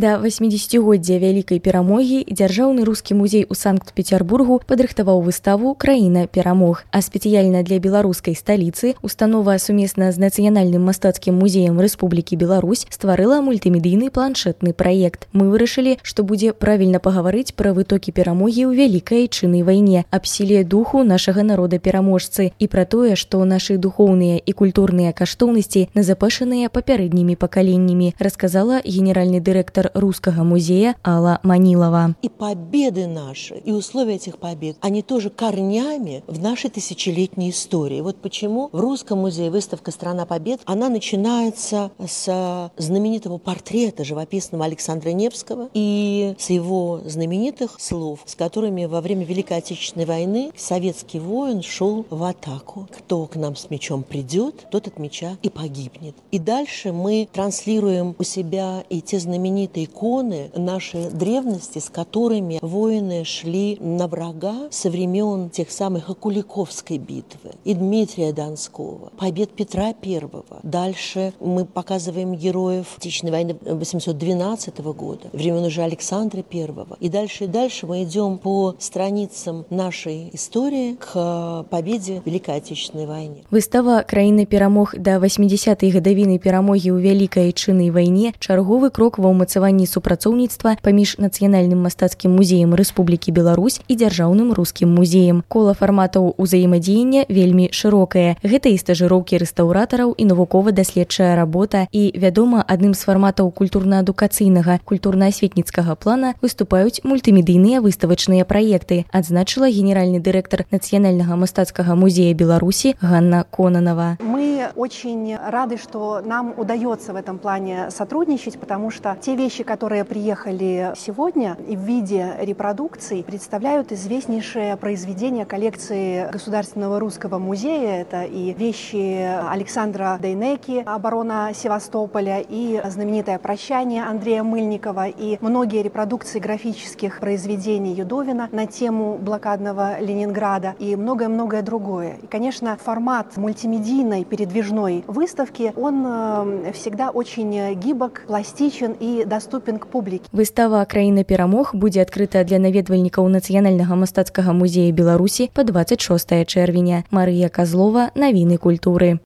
Да 80-годдзя вялікай перамогі дзяржаўны рускі музей у Санкт-Петербургу падрыхтаваў выставу «Краіна перамог», а спецыяльна для беларускай сталіцы установа сумесна з Нацыянальным мастацкім музеем Рэспублікі Беларусь стварыла мультымедыйны планшетны праект. Мы вырашылі, што будзе правільна пагаварыць пра вытокі перамогі ў вялікай айчыннай вайне, аб сіле духу нашага народа-пераможцы і пра тое, што нашы духоўныя і культурныя каштоўнасці назапашаныя папярэднімі пакаленнямі, расказала генеральны дырэктар Русского музея Алла Манилова. И победы наши, и условия этих побед, они тоже корнями в нашей тысячелетней истории. Вот почему в Русском музее выставка «Страна побед», она начинается с знаменитого портрета живописного Александра Невского и с его знаменитых слов, с которыми во время Великой Отечественной войны советский воин шел в атаку. Кто к нам с мечом придет, тот от меча и погибнет. И дальше мы транслируем у себя и те знаменитые иконы нашей древности, с которыми воины шли на врага со времен тех самых и Куликовской битвы, и Дмитрия Донского, побед Петра I. Дальше мы показываем героев Отечественной войны 812 года, времен уже Александра I. И дальше мы идем по страницам нашей истории к победе в Великой Отечественной войне. Выстава «Краіна перамог» да 80-й гадавіны перамогі ў вялікай айчыннай вайне чарговы крок ва ўмацаванні супрацоўніцтва паміж Нацыянальным мастацкім музеем Рэспублікі Беларусь і дзяржаўным рускім музеем. Кола фарматаў узаемадзеяння вельмі шырокае. Гэта і стажыроўкі рэстаўратараў, і навукова-даследчая работа, і, вядома, адным з фарматаў культурна-адукацыйнага, культурна-асветніцкага плана выступаюць мультымедыйныя выставачныя праекты, адзначыла генеральны дырэктар Нацыянальнага мастацкага музея Беларусі Ганна Кононова. Мы очень рады, что нам удается в этом плане сотрудничать, потому что те вещи, которые приехали сегодня и в виде репродукций, представляют известнейшее произведение коллекции Государственного русского музея. Это и вещи Александра Дейнеки «Оборона Севастополя», и знаменитое «Прощание» Андрея Мыльникова, и многие репродукции графических произведений Юдовина на тему блокадного Ленинграда, и многое-многое другое. И, конечно, формат мультимедийной передвижной выставки, он всегда очень гибок, пластичен и доступен к публике. Выстава «Краіна перамог» будзе адкрыта для наведвальнікаў Нацыянальнага мастацкага музея Беларусі па 26 чэрвеня. Марыя Козлова, навіны культуры.